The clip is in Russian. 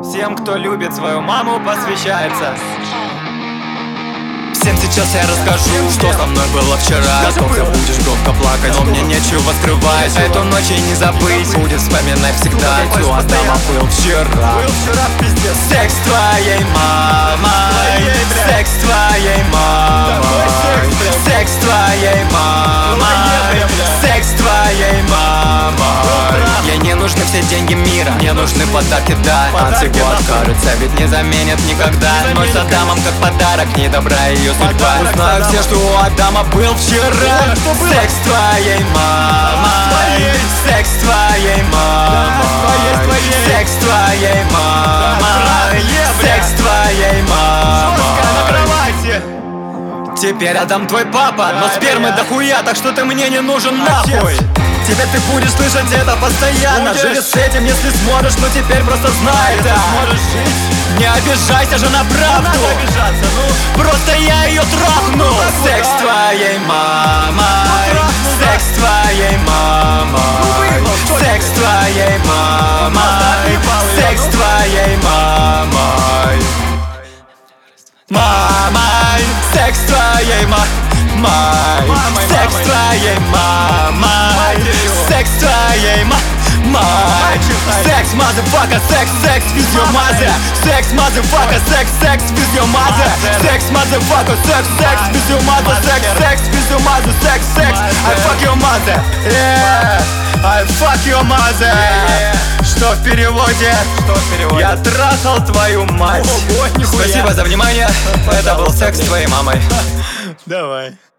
Всем, кто любит свою маму, посвящается. Всем сейчас я расскажу, что со мной было вчера. Готов ты будешь громко плакать, но мне нечего скрывать. Эту ночь и не забыть, будет вспоминать всегда. Тю, Адама был вчера. Секс с твоей мамой, секс с твоей мамой, секс с твоей мамой, секс с твоей мамой. Ей не нужны все деньги мира, мне нужны подарки, да. Антигод, кажется, ведь не заменят никогда. Ночь с Адамом как подарок, не добра ее судьба. Узнаю все, что у Адама был вчера. Секс с твоей мамой, секс с твоей мамой, секс с твоей мамой, секс с твоей мамой. Теперь Адам твой папа, но спермы дохуя, так что ты мне не нужен нахуй. Теперь ты будешь слышать это постоянно. Живи с этим, если сможешь, но теперь просто знай это. Не обижайся же на правду, просто я ее трахну. Секс с твоей мамой, секс с твоей мамой, секс с твоей мамой, секс с твоей мамой. Мамой, секс с твоей мамой, секс с твоей мамой, секс с твоей мамой. Секс, motherfucker, секс, секс, with your mother. Секс, motherfucker, секс, секс, with your mother. Секс, motherfucker, секс, секс, with your mother. Секс, секс, with your mother. Секс, секс, I fuck your mother. Yeah, I fuck your mother. Что в переводе? Я трахал твою мать. Спасибо за внимание. Это был секс с твоей мамой. Давай.